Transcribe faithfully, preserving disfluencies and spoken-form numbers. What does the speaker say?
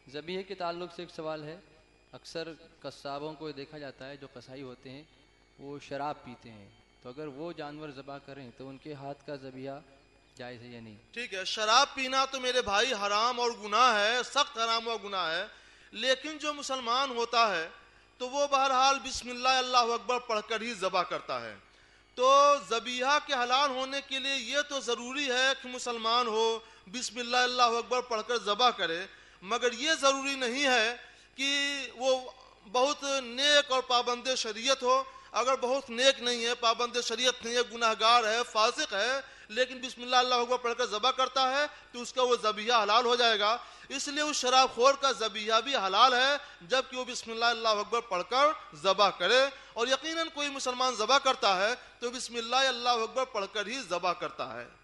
ज़बीहे के ताल्लुक़ से एक सवाल है। अक्सर कस्साबों को देखा जाता है, जो कसाई होते हैं वो शराब पीते हैं, तो अगर वो जानवर ज़बा करें तो उनके हाथ का ज़बीहा जायज़ है या नहीं? ठीक है, शराब पीना तो मेरे भाई हराम और गुनाह है, सख्त हराम और गुनाह है। लेकिन जो मुसलमान होता है तो वो बहरहाल बिस्मिल्लाह अल्लाहु अकबर पढ़कर ही ज़बा करता है। तो ज़बीहा के हलाल होने के लिए ये तो ज़रूरी है कि मुसलमान हो, बिस्मिल्लाह अल्लाहु अकबर पढ़कर ज़बा करे, मगर ये ज़रूरी नहीं है कि वो बहुत नेक और पाबंद शरीयत हो। अगर बहुत नेक नहीं है, पाबंद शरीयत नहीं है, गुनाहगार है, फासिक है, लेकिन बिस्मिल्लाह अल्लाहु अकबर पढ़कर ज़बा करता है तो उसका वो ज़बीहा हलाल हो जाएगा। इसलिए उस शराबखोर का ज़बीहा भी हलाल है जबकि वो बिस्मिल्लाह अल्लाहु अकबर पढ़कर ज़बा करे। और यकीनन कोई मुसलमान ज़बा करता है तो बिस्मिल्लाह अल्लाहु अकबर पढ़कर ही ज़बा करता है।